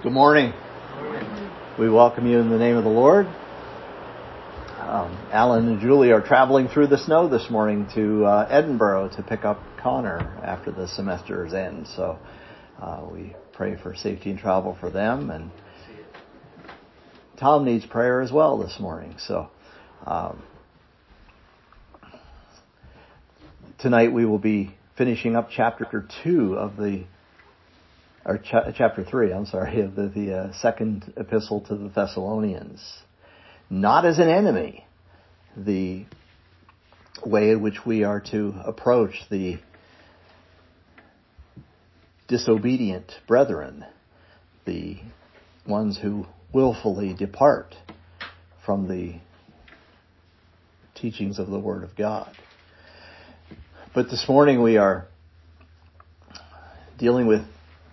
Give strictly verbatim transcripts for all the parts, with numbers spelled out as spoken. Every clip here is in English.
Good morning. We welcome you in the name of the Lord. Um, Alan and Julie are traveling through the snow this morning to uh, Edinburgh to pick up Connor after the semester's end. So uh, we pray for safety and travel for them. And Tom needs prayer as well this morning. So um, tonight we will be finishing up chapter two of the Or cha- chapter three, I'm sorry, of the, the uh, second epistle to the Thessalonians. Not as an enemy, the way in which we are to approach the disobedient brethren, the ones who willfully depart from the teachings of the Word of God. But this morning we are dealing with,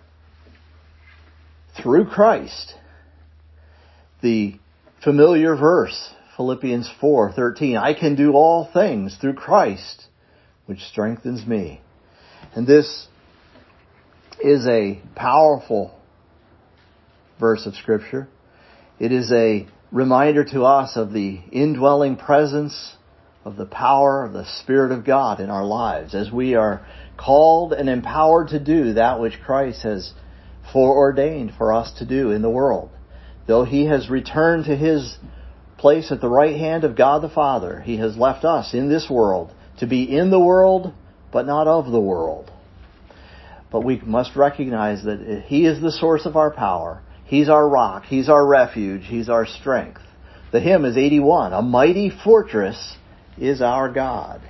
through Christ, the familiar verse, Philippians four thirteen, I can do all things through Christ, which strengthens me. And this is a powerful verse of Scripture. It is a reminder to us of the indwelling presence of the power of the Spirit of God in our lives as we are called and empowered to do that which Christ has foreordained for us to do in the world. Though He has returned to His place at the right hand of God the Father, He has left us in this world to be in the world, but not of the world. But we must recognize that He is the source of our power. He's our rock. He's our refuge. He's our strength. The hymn is eighty-one. A mighty fortress is our God.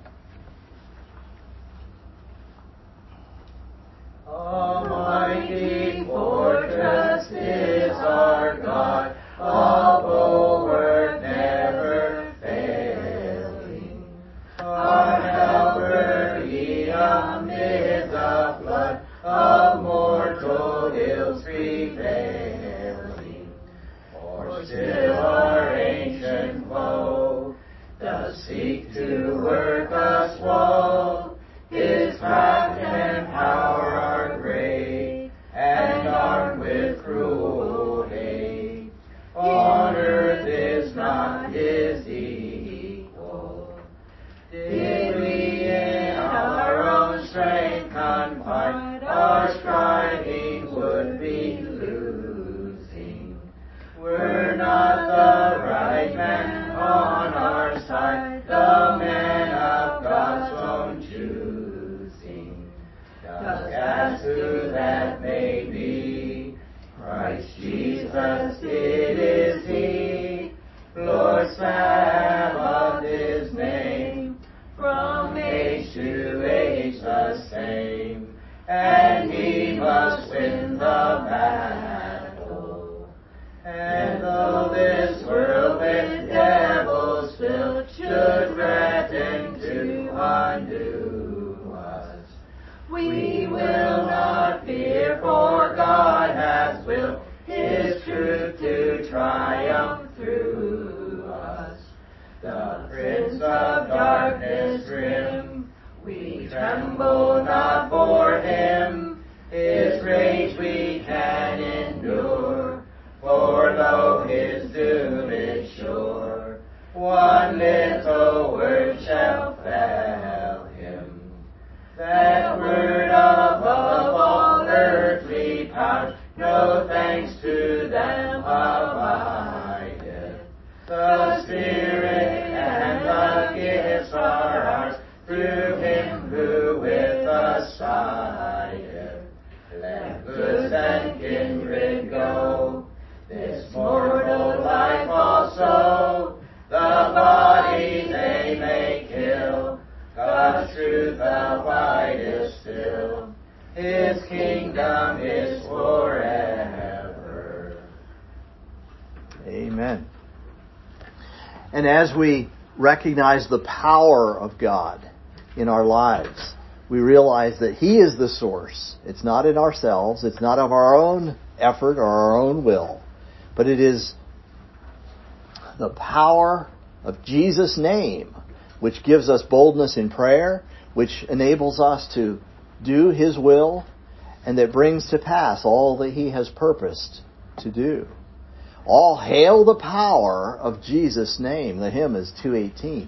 A mighty fortress is our God, a bulwark never failing. Our helper, He amid the flood of mortal ills prevailing. For still our ancient foe does seek to work us woe. His craft and power are great, and armed with cruel hate. On earth is not His equal. Did we in our own strength confide, our striving would be losing. Were not the right man on our side, the man of God's own choosing. Just as who that may be, Christ Jesus it is He. Lord Sabaoth His name, from age to age the same, and He must win the battle. And though this world with devils filled should threaten to undo us, we will not fear, for God has willed His truth to triumph through us. The Prince of Darkness grim, we tremble not for Him. His rage we can endure, for though His doom is sure, one little word shall fail Him. That word above all earthly powers, no thanks to them abideth. The Spirit and the gifts are ours, through Him who with us sideth. Let goods and kindred go, this mortal life also, the body they may kill, God's truth abideth still, His kingdom is forever. Amen. And as we recognize the power of God in our lives, we realize that He is the source. It's not in ourselves. It's not of our own effort or our own will. But it is the power of Jesus' name which gives us boldness in prayer, which enables us to do His will, and that brings to pass all that he has purposed to do. All hail the power of Jesus' name. The hymn is two eighteen.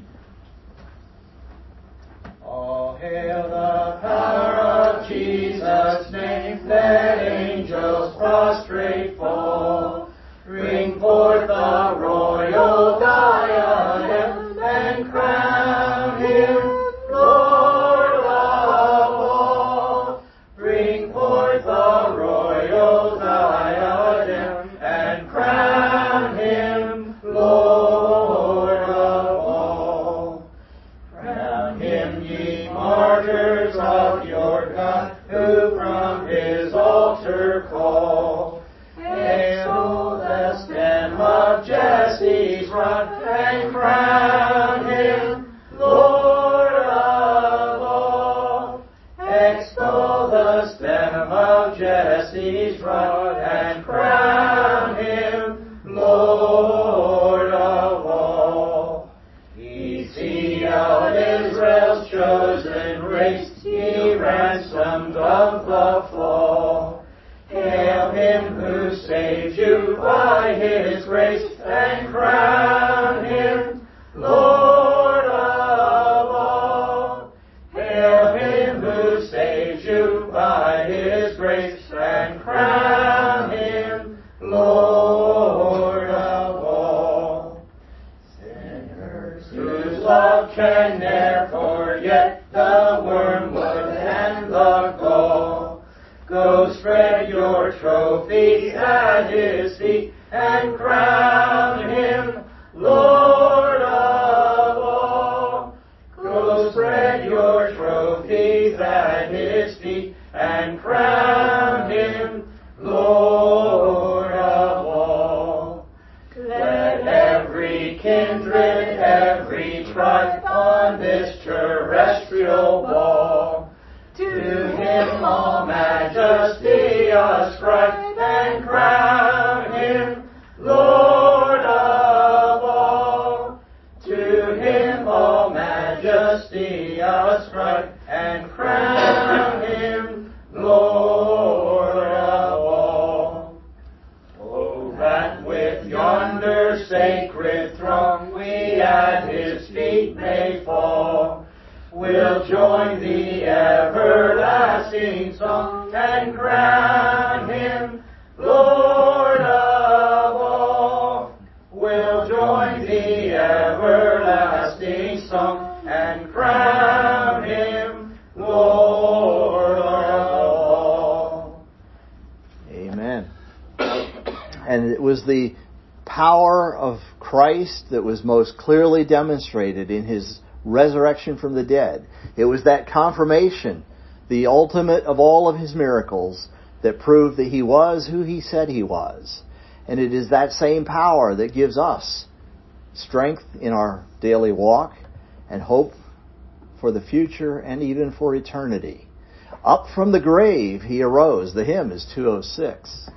All hail the power of Jesus' name, let angels prostrate fall. Bring forth the royal diadem and crown him Lord of all. Bring forth the royal diadem and crown him Lord of all. Crown him, ye martyrs of your God, who from his altar call. Extol the stem of Jesse's rod and crown him Lord of all. Extol the stem of Jesse's rod and crown him Lord of all. He sealed Israel's chosen race, he ransomed of the fall. Hail him who saved you by his grace, and crown him Lord of all. Hail him who saved you by his grace, and crown him Lord of all. Sinners whose love can ne'er forget the wormwood and the gall, go spread your trophies at his feet and crown him Lord of all. Go spread your trophies at his feet and crown him Lord of all. Let every kindred, every tribe on this terrestrial ball to him all majesty ascribe and crown him Lord of all. To him all majesty ascribe and crown him Lord of all. Oh, that with yonder sacred throng we at his feet may fall. We'll join the everlasting song and crown him Lord of all. We'll join the everlasting song and crown him Lord of all. Amen. And it was the power of Christ that was most clearly demonstrated in his resurrection from the dead. It was that confirmation, the ultimate of all of his miracles, that proved that he was who he said he was. And it is that same power that gives us strength in our daily walk and hope for the future and even for eternity. Up from the grave he arose. The hymn is two oh six.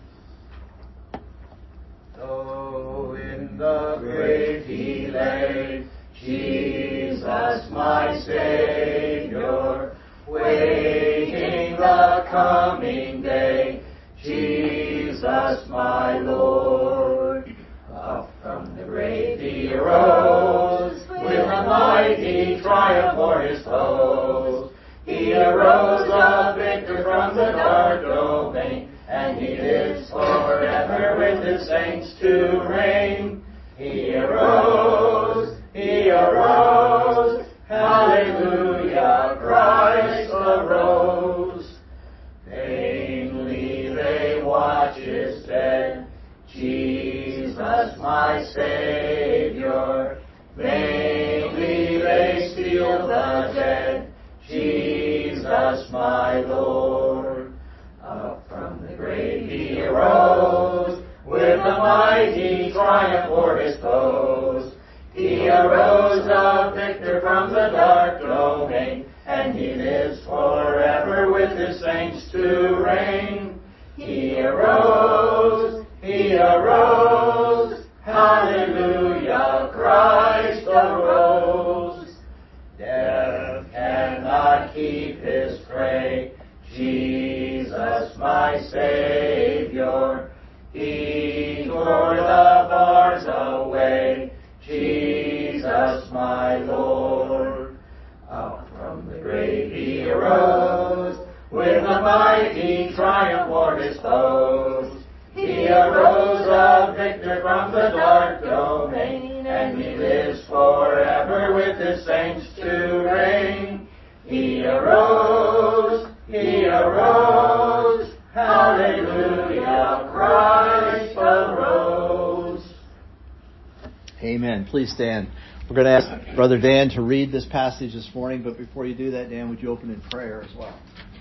Though in the grave he lay, Jesus, my Savior, waiting the coming day. Jesus, my Lord, up from the grave he arose, with a mighty triumph for his foes. He arose a victor from the dark domain, and he lives forever with his saints to reign. He arose, he arose, hallelujah, Christ arose. Vainly they watch his dead, Jesus my Savior. Vainly they steal the dead, Jesus my Lord. Up from the grave he arose, with a mighty triumph for his foes. He arose a victor from the dark domain, and he lives forever with his saints to reign. He arose, he arose, hallelujah, Christ arose. Death cannot keep his prey, Jesus He tore the bars away, Jesus my Lord. Out from the grave he arose, with a mighty triumph o'er his foes. He arose a victor from the dark domain, and he lives forever with his saints to reign. He arose, he arose, hallelujah, Christ arose. Amen. Please stand. We're going to ask Brother Dan to read this passage this morning, but before you do that, Dan, would you open in prayer as well?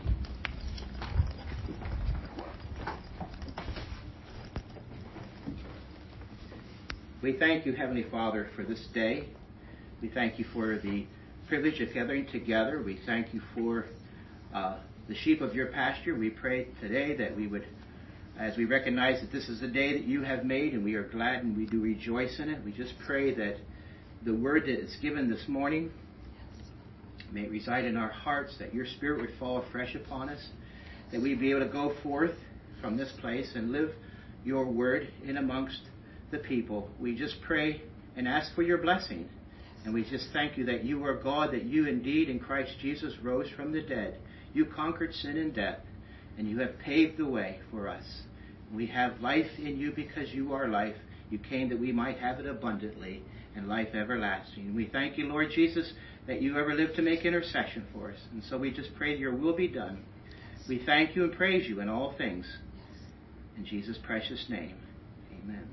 We thank you, Heavenly Father, for this day. We thank you for the privilege of gathering together. We thank you for uh, the sheep of your pasture. We pray today that we would, as we recognize that this is the day that you have made, and we are glad and we do rejoice in it, we just pray that the word that is given this morning may reside in our hearts, that your Spirit would fall afresh upon us, that we'd be able to go forth from this place and live your word in amongst the people. We just pray and ask for your blessing. And we just thank you that you are God, that you indeed in Christ Jesus rose from the dead. You conquered sin and death, and you have paved the way for us. We have life in you because you are life. You came that we might have it abundantly and life everlasting. We thank you, Lord Jesus, that you ever lived to make intercession for us. And so we just pray your will be done. We thank you and praise you in all things. In Jesus' precious name, amen.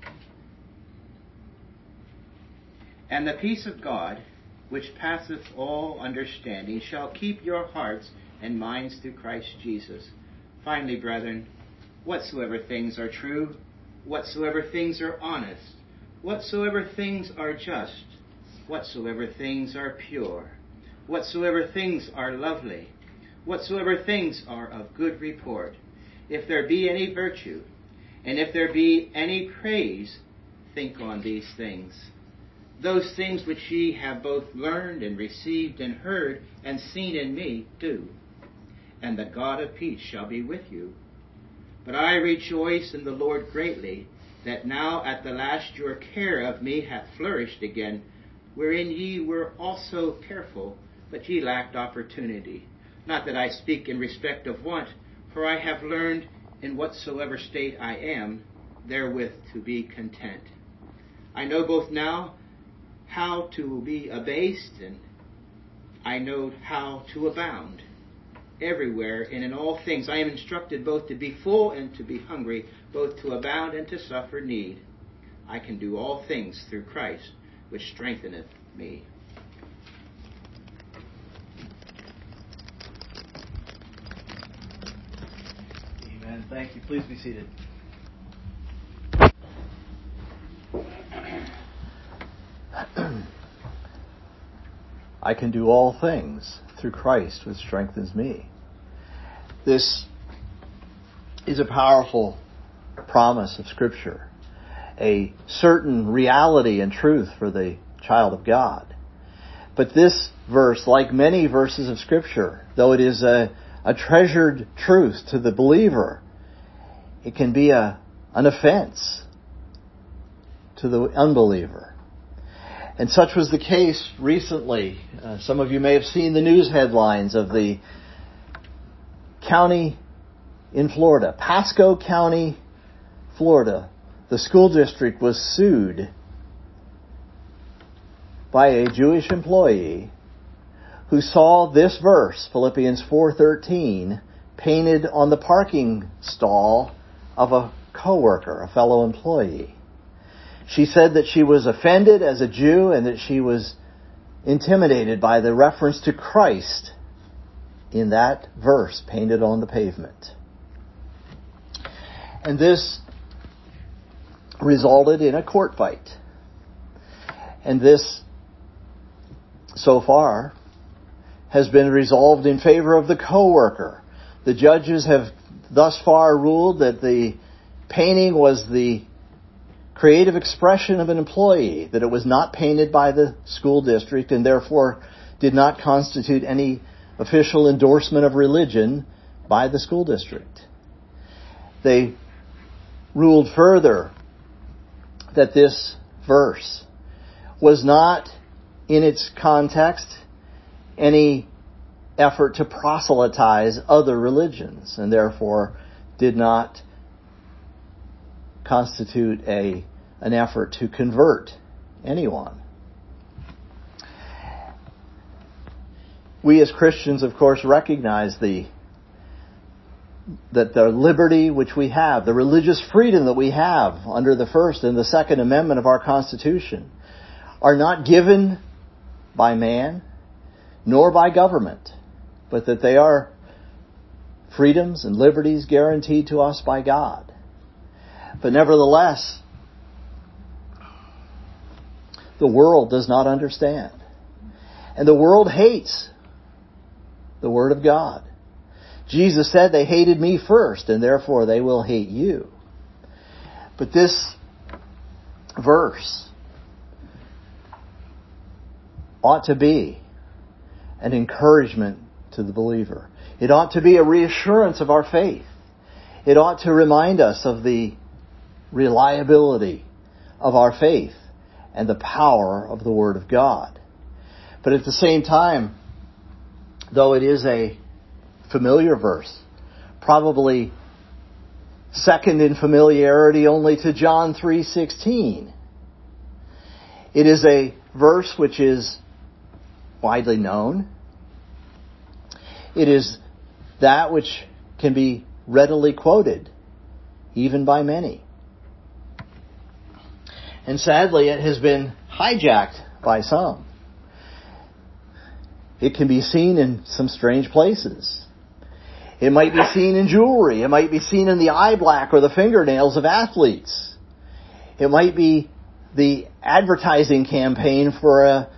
And the peace of God, which passeth all understanding, shall keep your hearts and minds through Christ Jesus. Finally, brethren, whatsoever things are true, whatsoever things are honest, whatsoever things are just, whatsoever things are pure, whatsoever things are lovely, whatsoever things are of good report, if there be any virtue, and if there be any praise, think on these things. Those things which ye have both learned and received and heard and seen in me, do. And the God of peace shall be with you. But I rejoice in the Lord greatly, that now at the last your care of me hath flourished again, wherein ye were also careful, but ye lacked opportunity. Not that I speak in respect of want, for I have learned in whatsoever state I am, therewith to be content. I know both now how to be abased, and I know how to abound. Everywhere and in all things I am instructed both to be full and to be hungry, both to abound and to suffer need. I can do all things through Christ, which strengtheneth me. Amen. Thank you. Please be seated. I can do all things through Christ, which strengthens me. This is a powerful promise of Scripture, a certain reality and truth for the child of God. But this verse, like many verses of Scripture, though it is a, a treasured truth to the believer, it can be a, an offense to the unbeliever. And such was the case recently. Uh, some of you may have seen the news headlines of the county in Florida, Pasco County, Florida. The school district was sued by a Jewish employee who saw this verse, Philippians four thirteen, painted on the parking stall of a coworker, a fellow employee. She said that she was offended as a Jew and that she was intimidated by the reference to Christ in that verse painted on the pavement. And this resulted in a court fight. And this, so far, has been resolved in favor of the coworker. The judges have thus far ruled that the painting was the creative expression of an employee, that it was not painted by the school district and therefore did not constitute any official endorsement of religion by the school district. They ruled further that this verse was not, in its context, any effort to proselytize other religions, and therefore did not constitute a an effort to convert anyone. We as Christians, of course, recognize the that the liberty which we have, the religious freedom that we have under the First and the Second Amendment of our Constitution, are not given by man nor by government, but that they are freedoms and liberties guaranteed to us by God. But nevertheless, the world does not understand. And the world hates the Word of God. Jesus said they hated me first, and therefore they will hate you. But this verse ought to be an encouragement to the believer. It ought to be a reassurance of our faith. It ought to remind us of the reliability of our faith and the power of the Word of God. But at the same time, though it is a familiar verse, probably second in familiarity only to John three sixteen, it is a verse which is widely known. It is that which can be readily quoted, even by many. And sadly, it has been hijacked by some. It can be seen in some strange places. It might be seen in jewelry. It might be seen in the eye black or the fingernails of athletes. It might be the advertising campaign for a,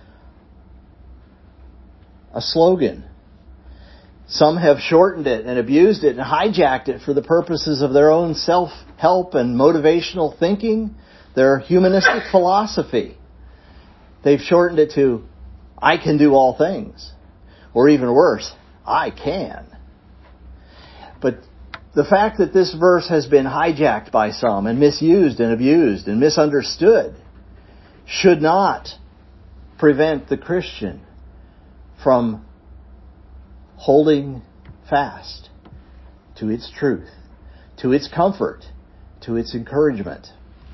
a slogan. Some have shortened it and abused it and hijacked it for the purposes of their own self-help and motivational thinking, their humanistic philosophy. They've shortened it to, I can do all things. Or even worse, I can. But the fact that this verse has been hijacked by some and misused and abused and misunderstood should not prevent the Christian from holding fast to its truth, to its comfort, to its encouragement.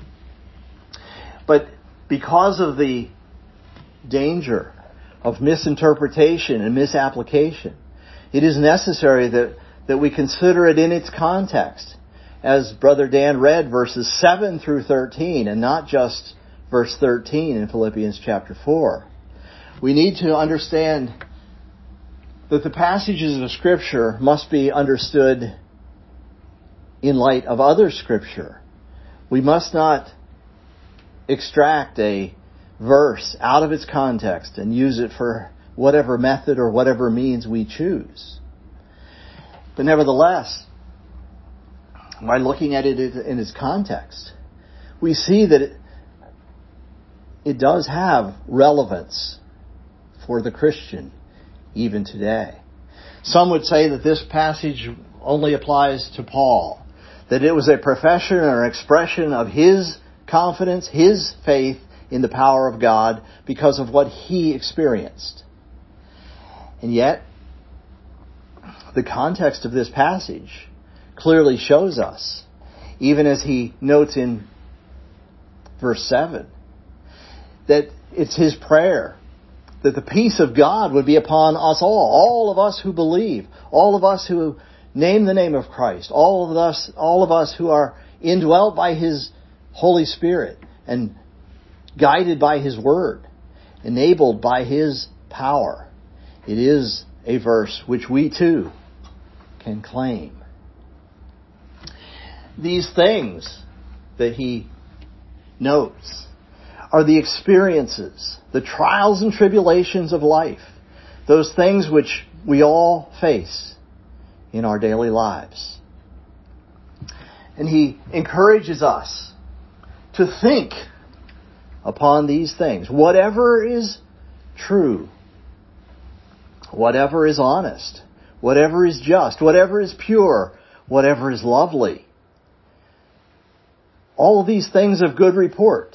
But because of the danger of misinterpretation and misapplication, it is necessary that, that we consider it in its context, as Brother Dan read verses seven through thirteen, and not just verse thirteen in Philippians chapter four. We need to understand that the passages of Scripture must be understood in light of other Scripture. We must not extract a verse out of its context and use it for whatever method or whatever means we choose. But nevertheless, by looking at it in its context, we see that it, it does have relevance for the Christian even today. Some would say that this passage only applies to Paul, that it was a profession or expression of his confidence, his faith in the power of God because of what he experienced. And yet, the context of this passage clearly shows us, even as he notes in verse seven, that it's his prayer that the peace of God would be upon us all, all of us who believe, all of us who name the name of Christ, all of us, all of us who are indwelt by His Holy Spirit and guided by His Word, enabled by His power. It is a verse which we too can claim. These things that he notes are the experiences, the trials and tribulations of life, those things which we all face in our daily lives. And he encourages us to think upon these things. Whatever is true, whatever is honest, whatever is just, whatever is pure, whatever is lovely, All of these things of good report,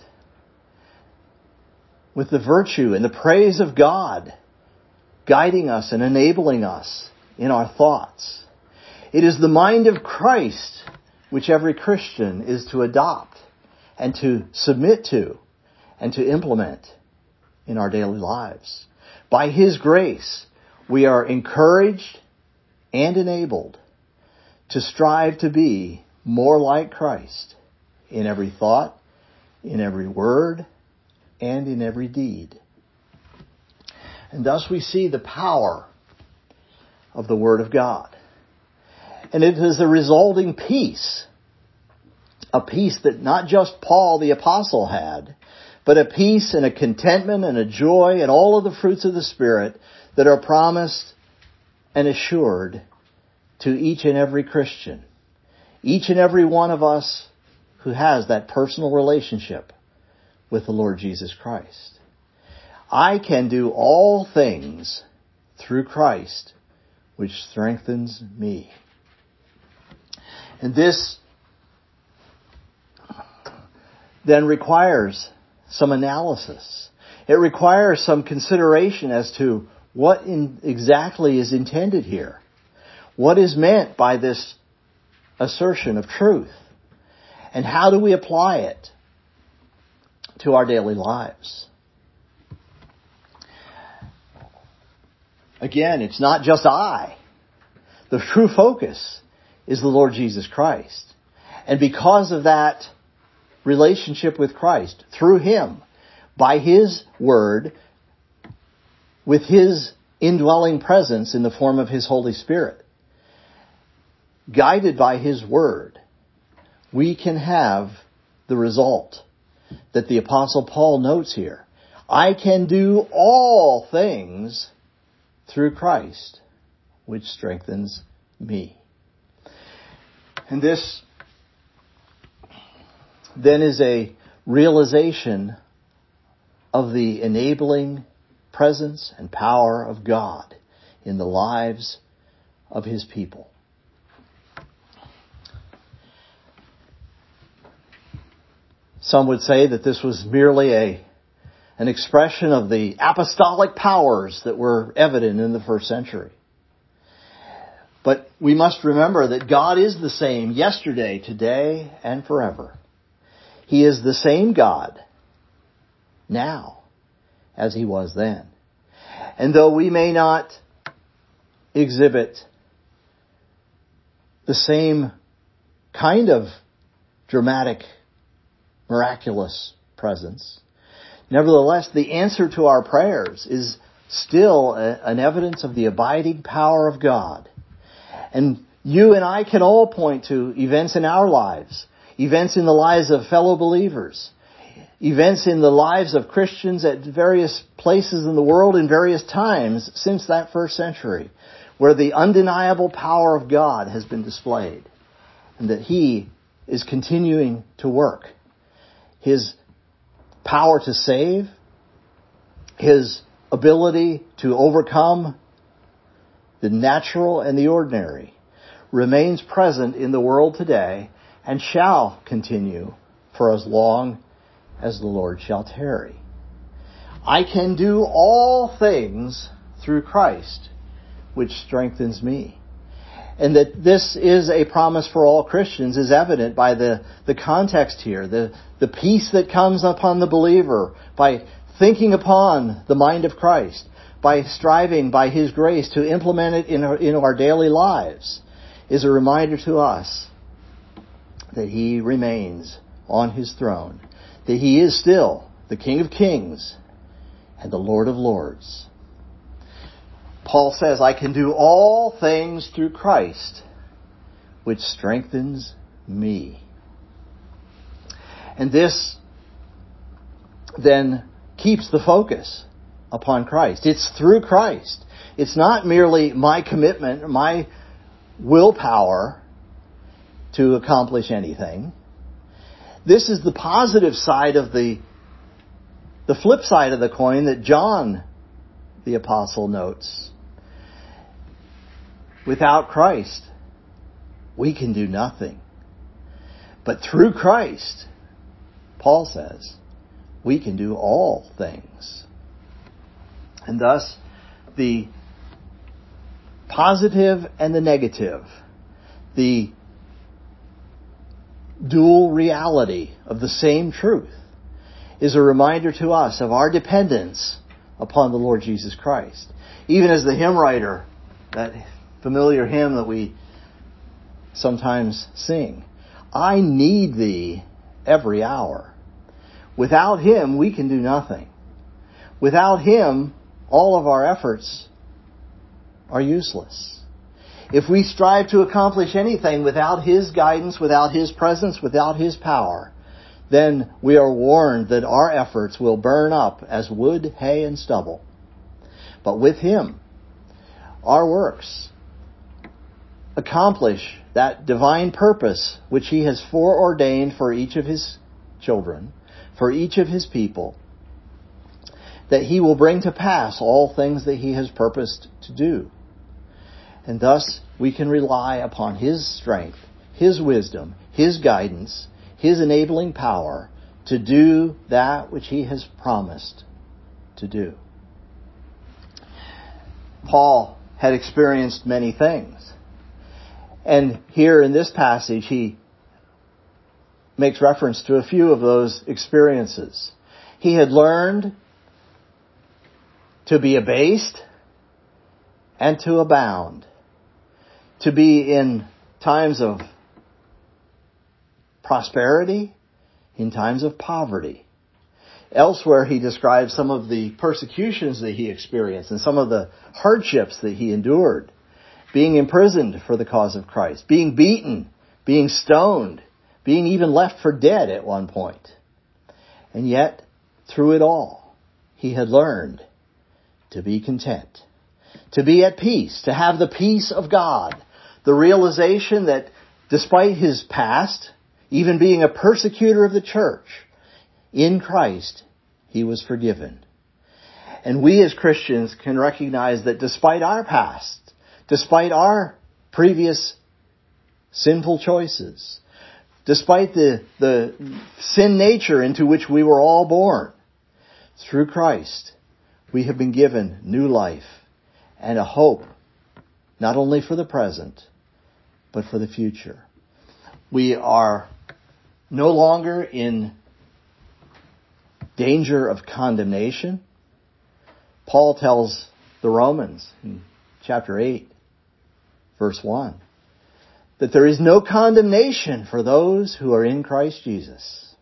with the virtue and the praise of God guiding us and enabling us in our thoughts. It is the mind of Christ which every Christian is to adopt and to submit to and to implement in our daily lives. By His grace, we are encouraged and enabled to strive to be more like Christ in every thought, in every word, and in every deed. And thus we see the power of the Word of God. And it is a resulting peace, a peace that not just Paul the Apostle had, but a peace and a contentment and a joy and all of the fruits of the Spirit that are promised and assured to each and every Christian. Each and every one of us who has that personal relationship with the Lord Jesus Christ. I can do all things through Christ, which strengthens me. And this then requires some analysis. It requires some consideration as to what in exactly is intended here. What is meant by this assertion of truth? And how do we apply it to our daily lives? Again, it's not just I. The true focus is the Lord Jesus Christ. And because of that relationship with Christ, through Him, by His Word, with His indwelling presence in the form of His Holy Spirit, guided by His Word, we can have the result that the Apostle Paul notes here. I can do all things through Christ, which strengthens me. And this then is a realization of the enabling presence and power of God in the lives of His people. Some would say that this was merely a an expression of the apostolic powers that were evident in the first century. But we must remember that God is the same yesterday, today, and forever. He is the same God now as He was then. And though we may not exhibit the same kind of dramatic, miraculous presence, nevertheless, the answer to our prayers is still a, an evidence of the abiding power of God. And you and I can all point to events in our lives, events in the lives of fellow believers, events in the lives of Christians at various places in the world in various times since that first century, where the undeniable power of God has been displayed, and that He is continuing to work. His power to save, His ability to overcome the natural and the ordinary, remains present in the world today and shall continue for as long as the Lord shall tarry. I can do all things through Christ, which strengthens me. And that this is a promise for all Christians is evident by the, the context here, the, the peace that comes upon the believer by thinking upon the mind of Christ, by striving by His grace to implement it in our, in our daily lives, is a reminder to us that He remains on His throne, that He is still the King of Kings and the Lord of Lords. Paul says, I can do all things through Christ, which strengthens me. And this then keeps the focus upon Christ. It's through Christ. It's not merely my commitment, my willpower to accomplish anything. This is the positive side of the, the flip side of the coin that John the Apostle notes. Without Christ, we can do nothing. But through Christ, Paul says, we can do all things. And thus, the positive and the negative, the dual reality of the same truth, is a reminder to us of our dependence upon the Lord Jesus Christ. Even as the hymn writer, that familiar hymn that we sometimes sing, I need thee every hour. Without him, we can do nothing. Without him, all of our efforts are useless. If we strive to accomplish anything without his guidance, without his presence, without his power, then we are warned that our efforts will burn up as wood, hay, and stubble. But with him, our works accomplish that divine purpose which he has foreordained for each of his children, for each of his people, that he will bring to pass all things that he has purposed to do. And thus we can rely upon his strength, his wisdom, his guidance, his enabling power to do that which he has promised to do. Paul had experienced many things. And here in this passage, he makes reference to a few of those experiences. He had learned to be abased and to abound, to be in times of prosperity, in times of poverty. Elsewhere, he describes some of the persecutions that he experienced and some of the hardships that he endured. Being imprisoned for the cause of Christ, being beaten, being stoned, being even left for dead at one point. And yet, through it all, he had learned to be content, to be at peace, to have the peace of God, the realization that despite his past, even being a persecutor of the church, in Christ, he was forgiven. And we as Christians can recognize that despite our past, despite our previous sinful choices, despite the, the sin nature into which we were all born, through Christ, we have been given new life and a hope, not only for the present, but for the future. We are no longer in danger of condemnation. Paul tells the Romans in chapter eight, verse one, that there is no condemnation for those who are in Christ Jesus.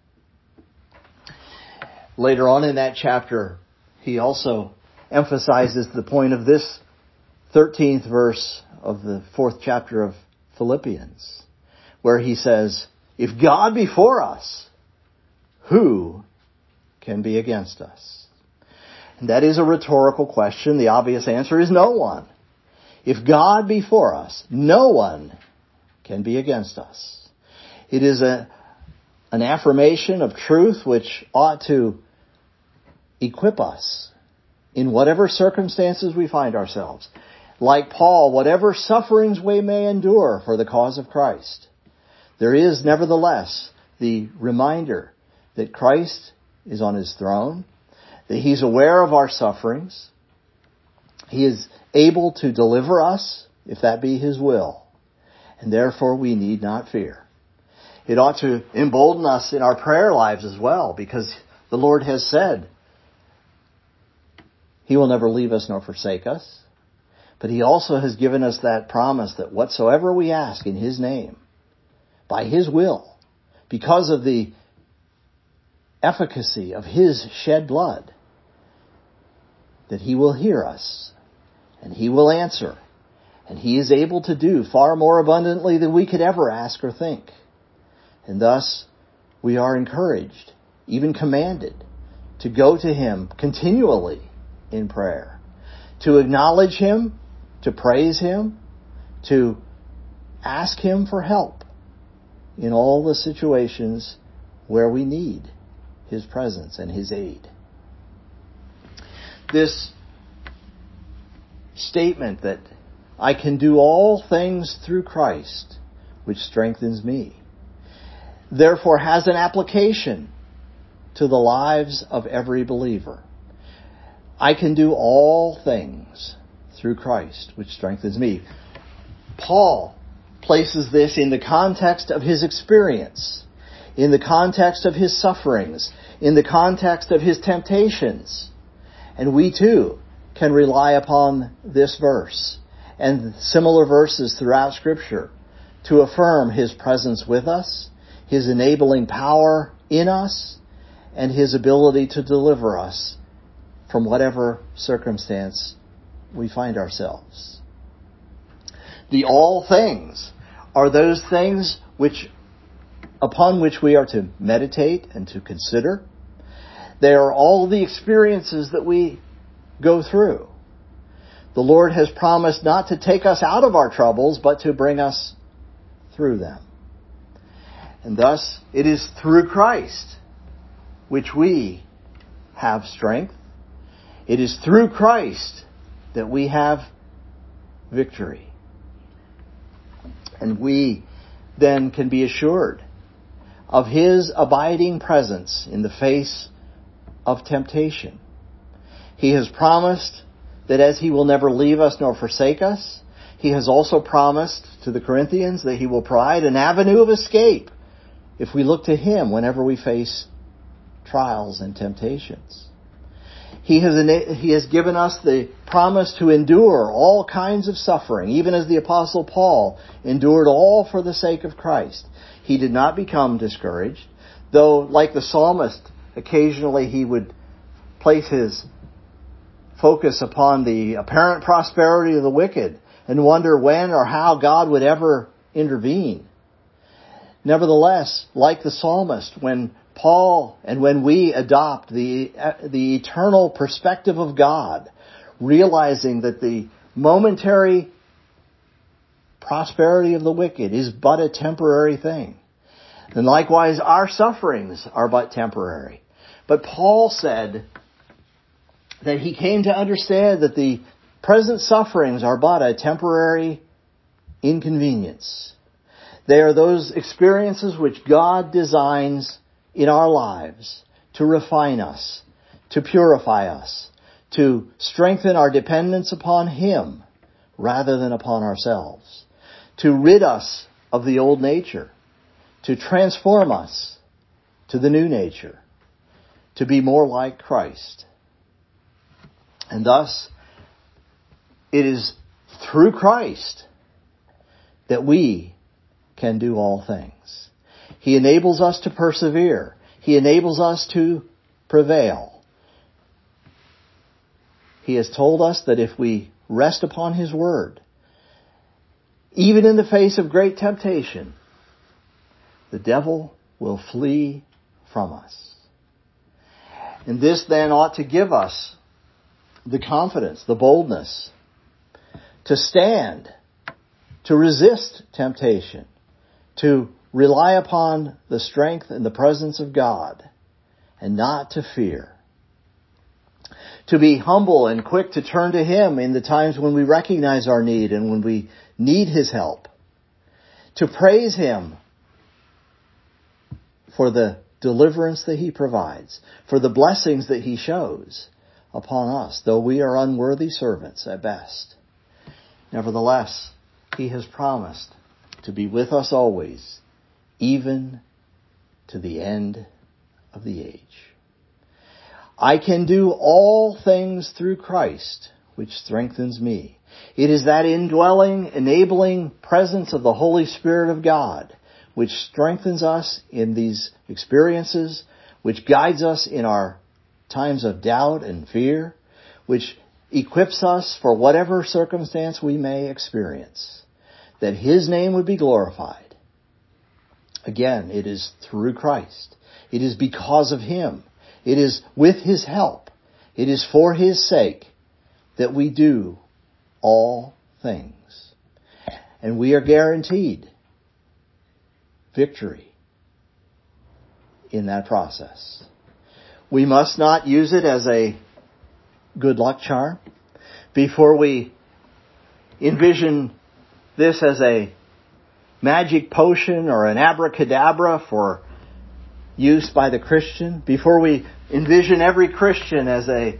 Later on in that chapter, he also emphasizes the point of this thirteenth verse of the fourth chapter of Philippians, where he says, if God be for us, who can be against us? And that is a rhetorical question. The obvious answer is no one. If God be for us, no one can be against us. It is a, an affirmation of truth which ought to equip us in whatever circumstances we find ourselves. Like Paul, whatever sufferings we may endure for the cause of Christ, there is nevertheless the reminder that Christ is on his throne, that he's aware of our sufferings, he is able to deliver us if that be his will, and therefore we need not fear. It ought to embolden us in our prayer lives as well, because the Lord has said he will never leave us nor forsake us. But he also has given us that promise that whatsoever we ask in his name, by his will, because of the efficacy of his shed blood, that he will hear us and he will answer. And he is able to do far more abundantly than we could ever ask or think. And thus, we are encouraged, even commanded, to go to him continually in prayer, to acknowledge him, to praise him, to ask him for help in all the situations where we need his presence and his aid. This statement that I can do all things through Christ, which strengthens me, therefore has an application to the lives of every believer. I can do all things through Christ, which strengthens me. Paul places this in the context of his experience, in the context of his sufferings, in the context of his temptations. And we too can rely upon this verse and similar verses throughout Scripture to affirm his presence with us, his enabling power in us, and his ability to deliver us from whatever circumstance we find ourselves. The all things are those things which, upon which we are to meditate and to consider. They are all the experiences that we go through. The Lord has promised not to take us out of our troubles, but to bring us through them. And thus, it is through Christ which we have strength. It is through Christ that we have victory. And we then can be assured of His abiding presence in the face of temptation. He has promised that as He will never leave us nor forsake us, He has also promised to the Corinthians that He will provide an avenue of escape if we look to Him whenever we face trials and temptations. He has, he has given us the promise to endure all kinds of suffering, even as the Apostle Paul endured all for the sake of Christ. He did not become discouraged, though, like the psalmist, occasionally he would place his focus upon the apparent prosperity of the wicked and wonder when or how God would ever intervene. Nevertheless, like the psalmist, when Paul and when we adopt the the eternal perspective of God, realizing that the momentary prosperity of the wicked is but a temporary thing, and likewise our sufferings are but temporary. But Paul said that he came to understand that the present sufferings are but a temporary inconvenience. They are those experiences which God designs in our lives to refine us, to purify us, to strengthen our dependence upon Him rather than upon ourselves, to rid us of the old nature, to transform us to the new nature, to be more like Christ. And thus, it is through Christ that we can do all things. He enables us to persevere. He enables us to prevail. He has told us that if we rest upon His Word, even in the face of great temptation, the devil will flee from us. And this then ought to give us the confidence, the boldness to stand, to resist temptation, to rely upon the strength and the presence of God, and not to fear. To be humble and quick to turn to Him in the times when we recognize our need and when we need His help. To praise Him for the deliverance that He provides, for the blessings that He shows upon us, though we are unworthy servants at best. Nevertheless, He has promised to be with us always, even to the end of the age. I can do all things through Christ, which strengthens me. It is that indwelling, enabling presence of the Holy Spirit of God which strengthens us in these experiences, which guides us in our times of doubt and fear, which equips us for whatever circumstance we may experience, that His name would be glorified. Again, it is through Christ. It is because of Him. It is with His help. It is for His sake that we do all things. And we are guaranteed victory in that process. We must not use it as a good luck charm. Before we envision this as a magic potion or an abracadabra for use by the Christian, before we envision every Christian as a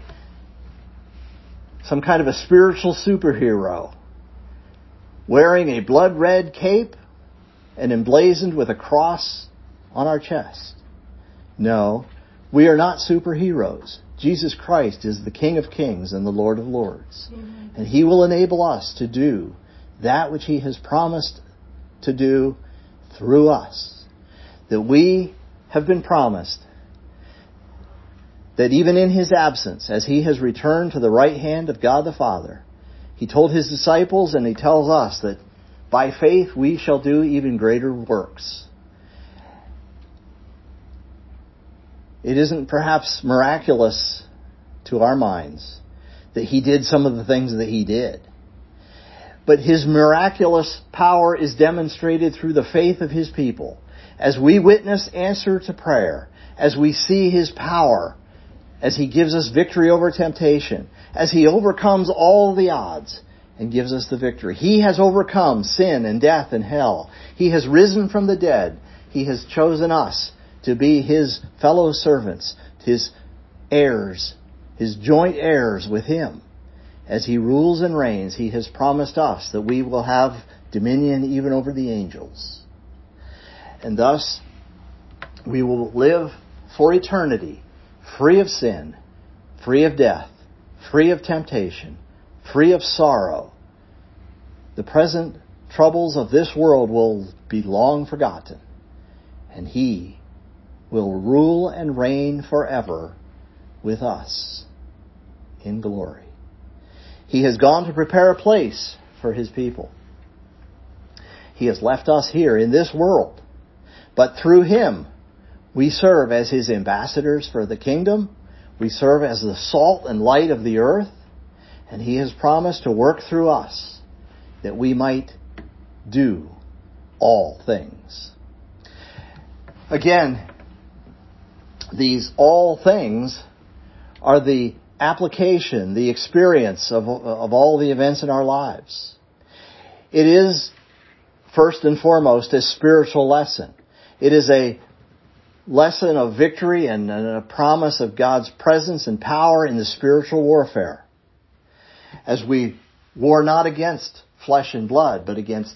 some kind of a spiritual superhero, wearing a blood-red cape and emblazoned with a cross on our chest. No, we are not superheroes. Jesus Christ is the King of Kings and the Lord of Lords. Amen. And He will enable us to do that which He has promised to do through us. That we have been promised that even in His absence, as He has returned to the right hand of God the Father, He told His disciples and He tells us that by faith we shall do even greater works. It isn't perhaps miraculous to our minds that He did some of the things that He did. But His miraculous power is demonstrated through the faith of His people. As we witness answer to prayer, as we see His power, as He gives us victory over temptation, as He overcomes all the odds and gives us the victory. He has overcome sin and death and hell. He has risen from the dead. He has chosen us to be His fellow servants, His heirs, His joint heirs with Him. As He rules and reigns, He has promised us that we will have dominion even over the angels. And thus, we will live for eternity, free of sin, free of death, free of temptation, free of sorrow. The present troubles of this world will be long forgotten, and He will rule and reign forever with us in glory. He has gone to prepare a place for His people. He has left us here in this world, but through Him we serve as His ambassadors for the kingdom. We serve as the salt and light of the earth, and He has promised to work through us that we might do all things. Again, these all things are the application, the experience of, of all the events in our lives. It is, first and foremost, a spiritual lesson. It is a lesson of victory and a promise of God's presence and power in the spiritual warfare. As we war not against flesh and blood, but against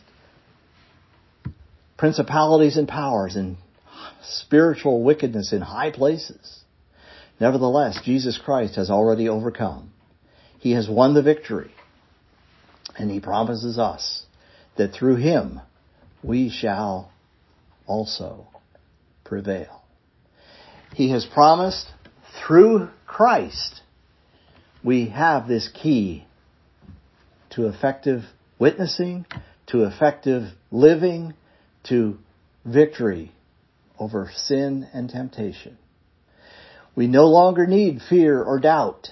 principalities and powers and spiritual wickedness in high places. Nevertheless, Jesus Christ has already overcome. He has won the victory. And He promises us that through Him we shall also prevail. He has promised through Christ we have this key to effective witnessing, to effective living, to victory over sin and temptation. We no longer need fear or doubt.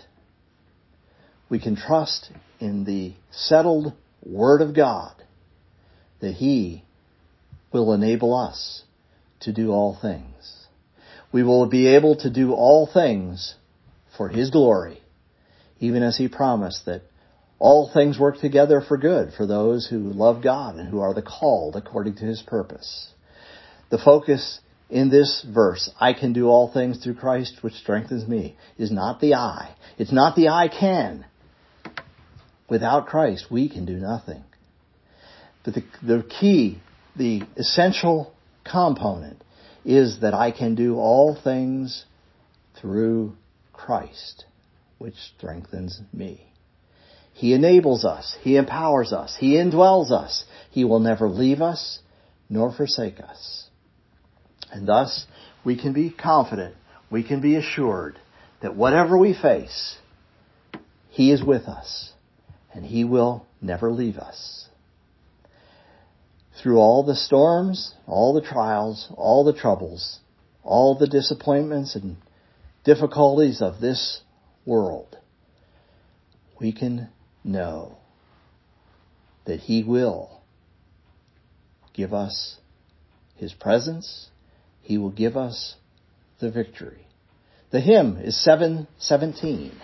We can trust in the settled Word of God that He will enable us to do all things. We will be able to do all things for His glory, even as He promised that all things work together for good for those who love God and who are the called according to His purpose. The focus in this verse, I can do all things through Christ which strengthens me, is not the I. It's not the I can. Without Christ, we can do nothing. But the, the key, the essential component is that I can do all things through Christ, which strengthens me. He enables us. He empowers us. He indwells us. He will never leave us nor forsake us. And thus, we can be confident, we can be assured that whatever we face, He is with us, and He will never leave us. Through all the storms, all the trials, all the troubles, all the disappointments and difficulties of this world, we can know that He will give us His presence. He will give us the victory. The hymn is seven seventeen.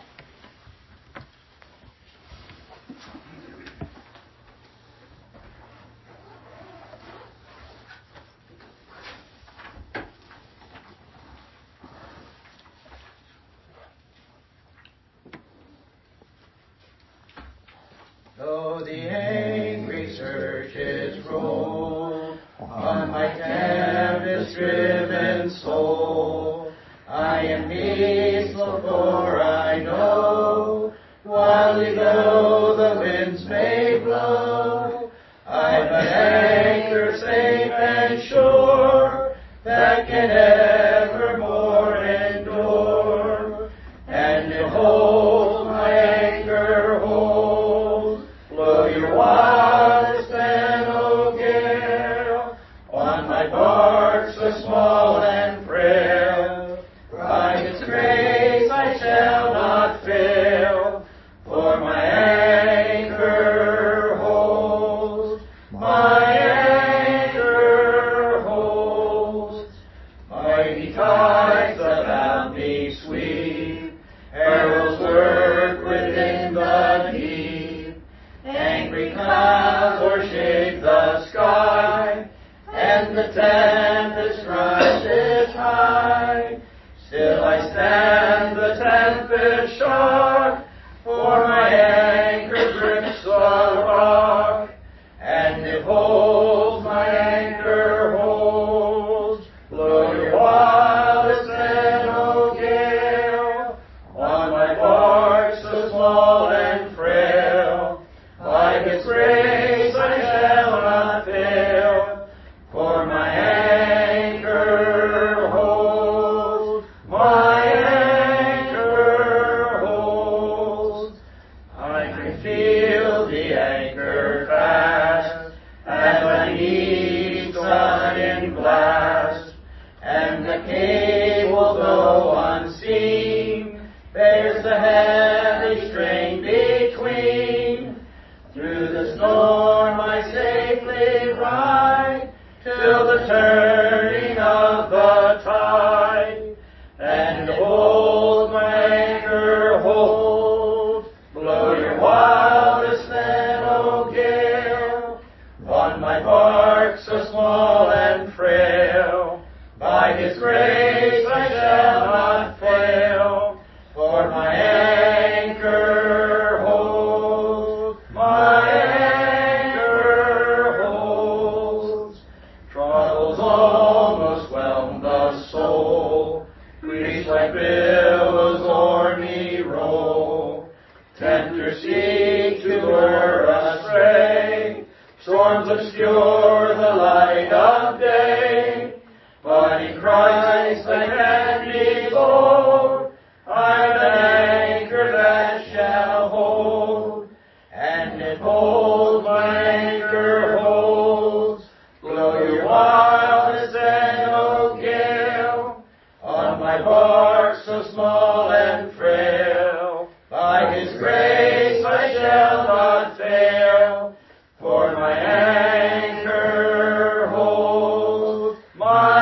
faithful though unseen, bears the heavy strain between. Through the storm I safely ride, till the turning of the tide, and hold my anchor, hold. Blow your wildest then, O gale, on my bark so small and frail. By His grace I shall not fail, for my anchor holds, my anchor holds. Troubles almost whelm the soul, grief like billows o'er me roll. Tempters seek to lure astray, storms obscure the light of day. But in Christ I can be bold, I'm an anchor that shall hold, and it holds, my anchor holds. Blow your wildest and O gale, on my bark so small and frail. By His grace I shall not fail, for my anchor holds, my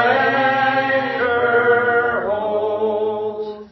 anchor holds.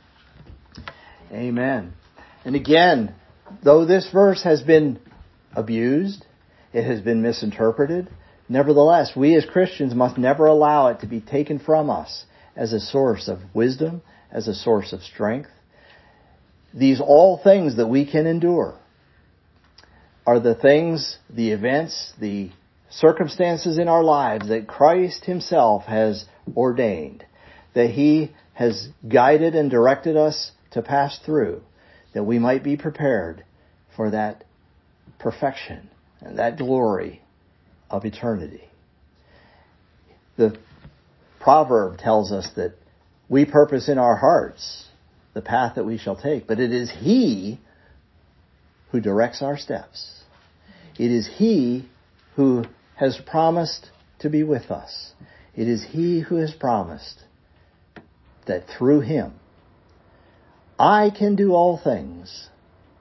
Amen. And again, though this verse has been abused, it has been misinterpreted, nevertheless, we as Christians must never allow it to be taken from us as a source of wisdom, as a source of strength. These all things that we can endure are the things, the events, the circumstances in our lives that Christ Himself has ordained, that He has guided and directed us to pass through, that we might be prepared for that perfection and that glory of eternity. The proverb tells us that we purpose in our hearts the path that we shall take, but it is He who directs our steps. It is He who has promised to be with us. It is He who has promised that through Him I can do all things.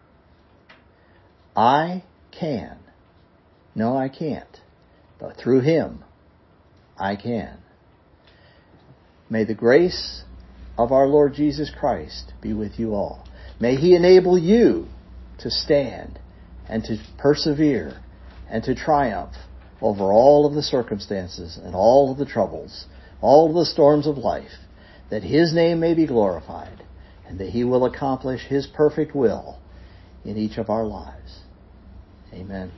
I can. No, I can't. But through Him I can. May the grace of our Lord Jesus Christ be with you all. May He enable you to stand and to persevere and to triumph over all of the circumstances and all of the troubles, all of the storms of life, that His name may be glorified and that He will accomplish His perfect will in each of our lives. Amen.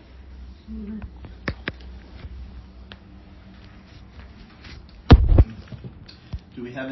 Do we have